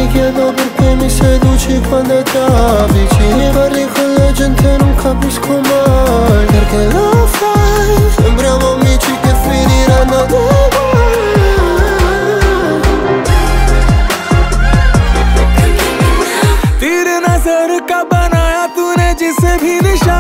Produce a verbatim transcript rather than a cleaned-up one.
ti chiedo perché mi seduci quando ti avvicini. Parli con la gente e non capisco mai perché lo fai. Sembriamo amici che finiranno da तेरे नजर का बनाया तूने जिसे भी निशान